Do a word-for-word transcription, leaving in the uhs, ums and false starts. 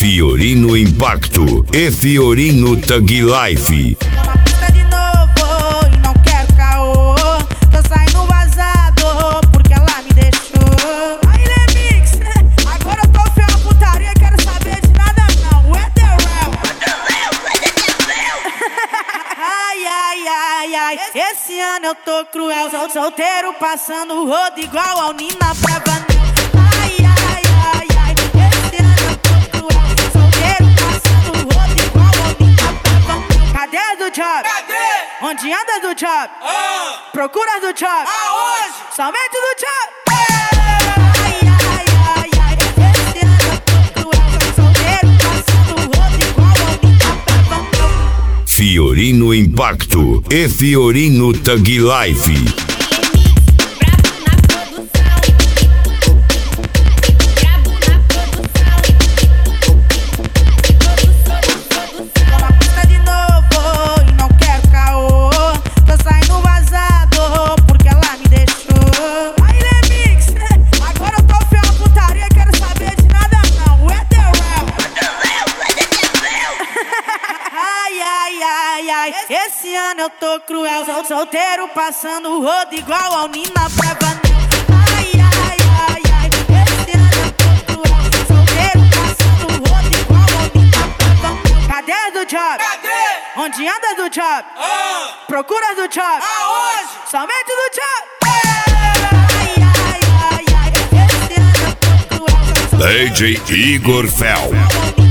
Fiorino Impacto e Fiorino Thug Life. Uma pista de novo e não quero caô. Tô saindo vazado porque ela me deixou. Aí remix, agora eu tô feio a putaria e quero saber de nada não. Where the real? Ai, ai, ai, ai, esse ano eu tô cruel. Sol solteiro passando o rodo igual ao Nina pra Vanilla. Ai, ai, ai, ai, esse ano eu tô cruel. Solteiro passando o rodo igual ao Nina pra Vanilla. Cadê do job? Cadê? Onde anda do job? Ah, Procura do job? aonde? Somente do job? Ai, ai, ai, ai, esse ano eu tô cruel. Solteiro passando o rodo igual ao Nina pra Vanilla. Fiorino Impacto e Fiorino Thug Life. Uma pista de novo e não quero caô. Tô saindo vazado porque ela me deixou. Aí remix, agora eu tô feio a putaria e quero saber de nada não. Where the real? Ai, ai, ai, ai, esse ano eu tô cruel. Sol solteiro passando o rodo igual ao Nina pra Vanilla. Ai, ai, ai, ai, esse ano eu tô cruel. Solteiro passando o rodo igual ao Nina pra Vanilla. Cadê do job? Cadê? Onde anda do job? Ah, Procura do job? aonde? Somente do job? Ai, ai, ai, ai, esse ano eu tô cruel. D J Igor Fel. Solteiro